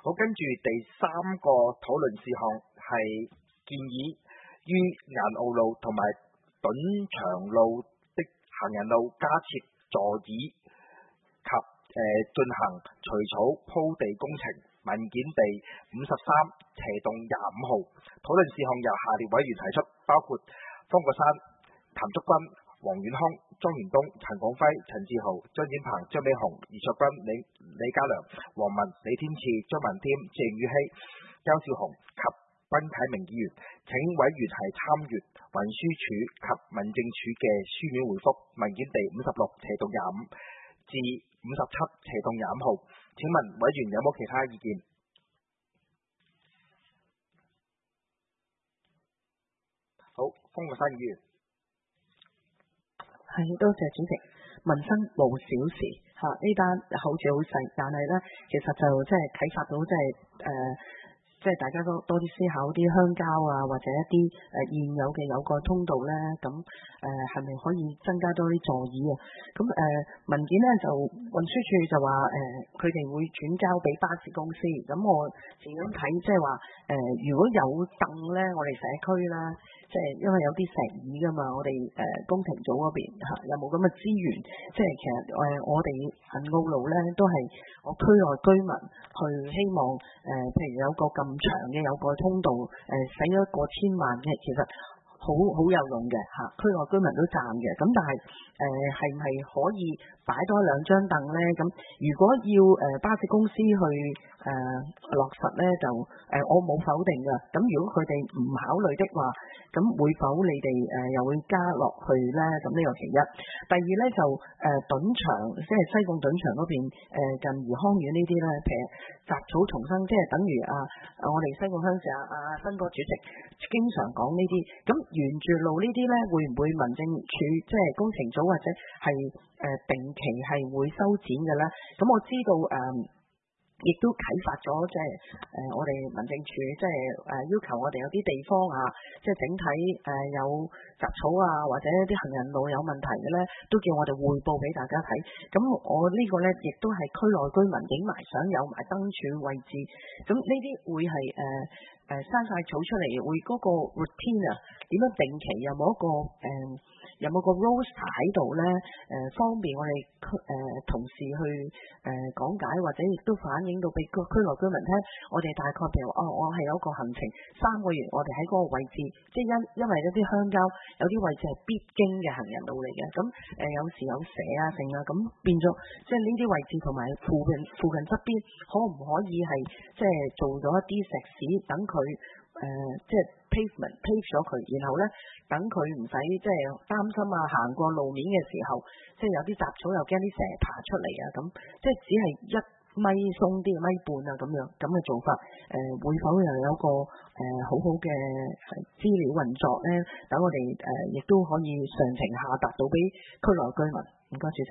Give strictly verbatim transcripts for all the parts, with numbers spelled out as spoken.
好，跟住第三個討論事項係建議於顏澳路同埋躉長路的行人路加設座椅及誒、呃、進行除草鋪地工程。文件地五十三斜洞廿五號。討論事項由下列委員提出，包括方國珊、譚竹君、黃遠康、莊元東、陳廣輝、陳志豪、張展鵬、張美雄、余卓君、李李家良、黃文、李天賜、張文添、鄭宇希、邱少雄及賓啟明議員，請委員係參閱運輸署及民政處嘅書面回覆。文件地五十六斜洞廿五至五十七斜洞廿五號。請問委員有冇其他意見？好，方國珊議員。 係，多謝主席。民生無小事嚇，呢單好似好細，但係咧，其實就即係啟發到即係誒。呃即係大家都多啲思考啲鄉郊啊，或者一啲誒、呃、現有嘅有蓋通道咧，咁誒係咪可以增加多啲座椅啊？咁誒、呃、文件咧就運輸署就話誒佢哋會轉交俾巴士公司，咁我自己睇即係話誒如果有凳咧，我哋社區啦，即係因為有啲石椅噶嘛，我哋誒、呃、工程組嗰邊嚇有冇咁嘅資源？即係其實誒、呃、我哋銀澳路咧都係我區內居民去希望誒、呃，譬如有個咁長嘅有個通道，誒使咗過千萬嘅，其實好好有用嘅嚇，區內居民都讚嘅。咁但係誒係唔係可以擺多兩張凳咧？咁如果要誒、呃、巴士公司去誒、呃、落實咧，就誒、呃、我冇否定㗎。咁如果佢哋唔考慮的話，咁會否你哋誒、呃、又會加落去咧？咁呢個其一。第二咧就誒躉長，即係西貢躉長嗰邊誒、呃、近怡康苑呢啲咧，譬如雜草叢生，即係等於啊我哋西貢鄉事啊新哥主席經常講呢啲。咁沿住路呢啲咧，會唔會民政處即係工程組或者係誒、呃、定期係會收剪嘅咧？咁我知道誒。呃亦都啟發咗，即係誒我哋民政處，即係誒要求我哋有啲地方啊，即係整體誒有雜草啊，或者一啲行人路有問題嘅咧，都叫我哋匯報俾大家睇。咁我呢個咧，亦都係區內居民影埋相，有埋燈柱位置。咁呢啲會係誒誒生晒草出嚟，會嗰個 routine 啊，點樣定期有冇一個誒、呃、有冇個 roster 喺度咧？誒、呃、方便我哋區誒同事去誒、呃、講解，或者亦都反映到俾區區內居民聽。我哋大概譬如哦，我係有一個行程三個月，我哋喺嗰個位置，即係因因為一啲鄉郊有啲位置係必經嘅行人路嚟嘅。咁誒、呃、有時有蛇啊剩啊，咁變咗即係呢啲位置同埋附近附近側邊，可唔可以係即係做咗一啲石屎等佢誒即係 pavement pave 咗佢，然後咧等佢唔使即係擔心啊，行過路面嘅時候，即係有啲雜草又驚啲蛇爬出嚟啊，咁即係只係一米鬆啲米半啊咁樣咁嘅做法，誒、呃、會否又有一個誒、呃、好好嘅資料運作咧？等我哋誒亦都可以詳情下達到俾區內居民。唔該，主席。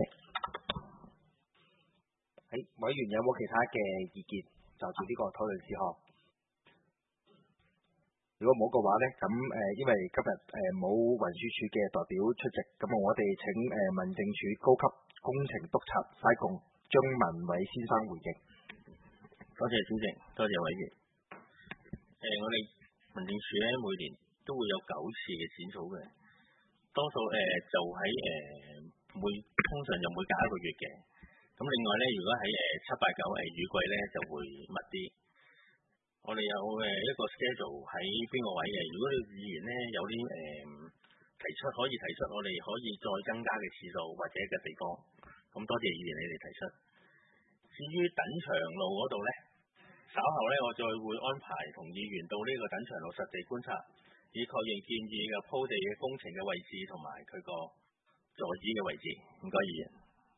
喺委員有冇其他嘅意見就住呢個討論事項？如果冇嘅話咧，咁誒、呃，因為今日誒冇運輸署嘅代表出席，咁我哋請誒、呃、民政處高級工程督察西貢張文偉先生回應。 多謝主席，多謝委員。誒、呃，我哋民政處咧每年都會有九次嘅剪草嘅，多數誒、呃、就喺誒、呃、每通常就每隔一個月嘅。咁另外咧，如果喺誒、呃、七八九誒雨季咧，就會密啲。我哋有誒一個 schedule 喺邊個位嘅，如果你議員咧有啲誒、呃、提出，可以提出，我哋可以再增加嘅次數或者嘅地方。咁多謝議員你哋提出。至於躉長路嗰度咧，稍後咧我再會安排同議員到呢個躉長路實地觀察，以確認建議嘅鋪地嘅工程嘅位置同埋佢個座椅嘅位置。唔該，議員。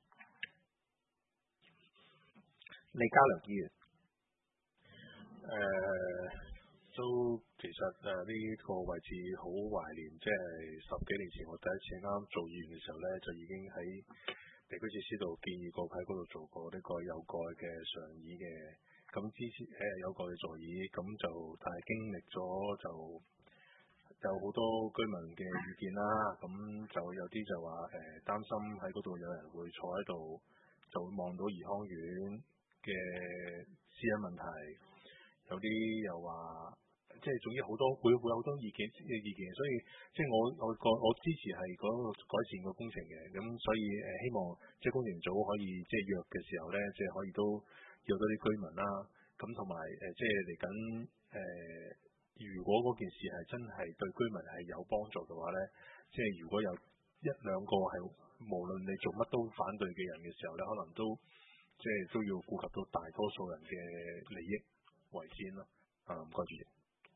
李家良議員。 誒、呃，都其實誒呢、呃這個位置好懷念，即係十幾年前我第一次啱做議員嘅時候咧，就已經喺地區設施度建議過喺嗰度做過呢個有蓋嘅上椅嘅，咁之前誒有蓋嘅座椅，咁就但係經歷咗就有好多居民嘅意見啦，咁就有啲就話誒擔心喺嗰度有人會坐喺度，就會望到怡康苑嘅嘅私隱問題，有啲又話。即係總之好多會會有好多意見嘅意見，所以即係我我個我支持係嗰個改善個工程嘅，咁所以誒、呃、希望即係工程組可以即係約嘅時候咧，即係可以都約多啲居民啦，咁同埋誒即係嚟緊誒，如果嗰件事係真係對居民係有幫助嘅話咧，即係如果有一兩個係無論你做乜都反對嘅人嘅時候咧，可能都即係都要顧及到大多數人嘅利益為先咯。啊，唔該主席。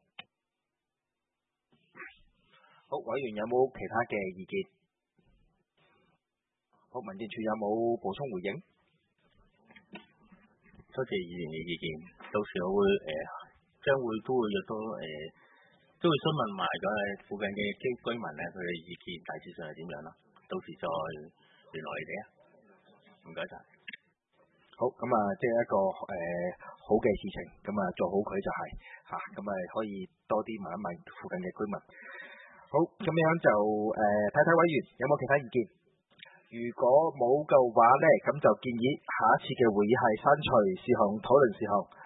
好，委員有冇其他嘅意見？好，民政處有冇補充回應？ 多謝議員嘅意見，到時我會誒將、呃、會都會約到誒、呃，都會詢問埋嗰附近嘅居居民咧，佢嘅意見大致上係點樣啦？到時再聯絡你哋啊。唔該晒。 好，咁啊，即係一個誒、呃、好嘅事情，咁啊做好佢就係、是、嚇，咁啊可以多啲問一問附近嘅居民。好，咁樣就誒睇睇委員有冇其他意見。如果冇嘅話咧，咁就建議下一次嘅會議係刪除事項討論事項。